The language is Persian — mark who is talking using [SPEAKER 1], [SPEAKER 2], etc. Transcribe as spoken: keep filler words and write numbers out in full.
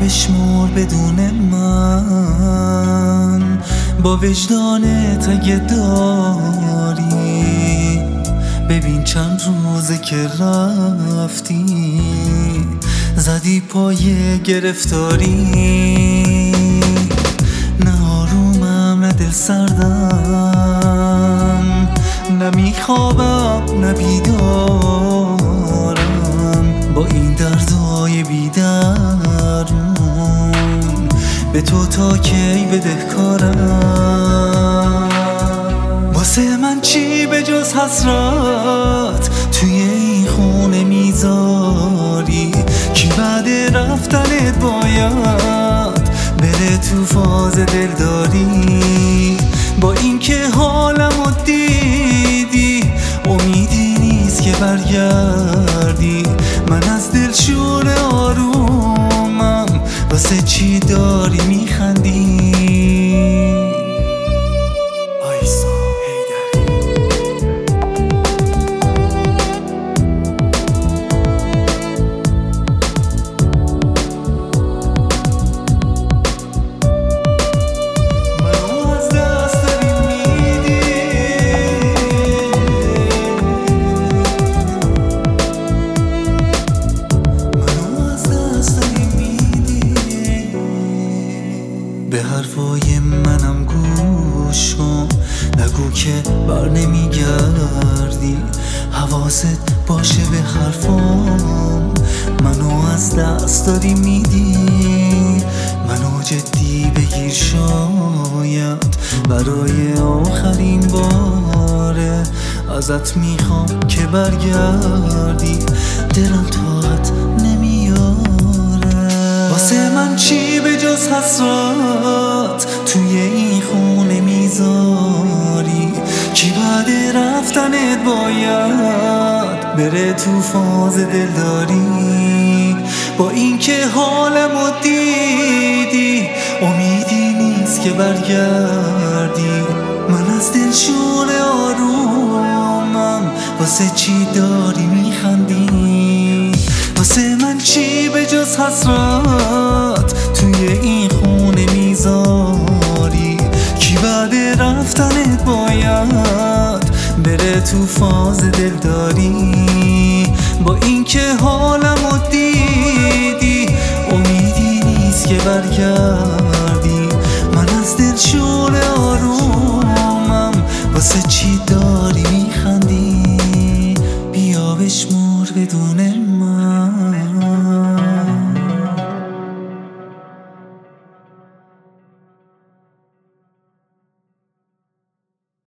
[SPEAKER 1] بشمر بدون من، با وجدانت اگه داری. ببین چند روزه که رفتی، زدی پای گرفتاری. نه آرومم نه دل سردم، نه میخوابم نه بیدارم. با این دردای بیدرمون به تو تا کی بدهکارم. واسه من چی به جز حسرت توی این خونه میذاری؟ کی بعد رفتنت باید بره تو فاز دلداری؟ با اینکه حالمو دیدی امیدی نیست که برگردی. من از دل شور آرومم، واسه چی داری میخندی؟ به حرفای منم گوش کن، نگو که بر نمیگردی. حواست باشه به حرفام، منو از دست داری میدی. منو جدی بگیر شاید برای آخرین باره. ازت میخوام که برگردی، دلم طاقت نمیاره. واسه من چی به جز حسرت توی این خونه میذاری؟ کی بعد رفتنت باید بره تو فاز دلداری؟ با اینکه حالمو دیدی امیدی نیست که برگردی. من از دل شور آرومم، واسه چی داری میخندی؟ واسه من چی به جز حسرت توی این خونه میذاری؟ کی بعد رفتنت باید بره تو فاز دلداری؟ با اینکه حالمو دیدی امیدی نیست که برگردی. من از دل شور آرومم، واسه چی داری میخندی؟ بیا بشمر بدون من.